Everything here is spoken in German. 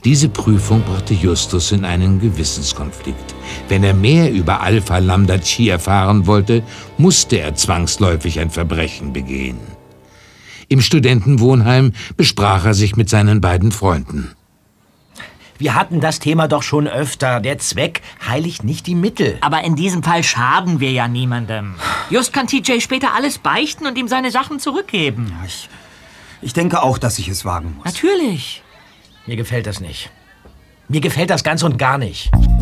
Diese Prüfung brachte Justus in einen Gewissenskonflikt. Wenn er mehr über Alpha Lambda Chi erfahren wollte, musste er zwangsläufig ein Verbrechen begehen. Im Studentenwohnheim besprach er sich mit seinen beiden Freunden. Wir hatten das Thema doch schon öfter. Der Zweck heiligt nicht die Mittel. Aber in diesem Fall schaden wir ja niemandem. Just kann TJ später alles beichten und ihm seine Sachen zurückgeben. Ja, ich denke auch, dass ich es wagen muss. Natürlich. Mir gefällt das nicht. Mir gefällt das ganz und gar nicht.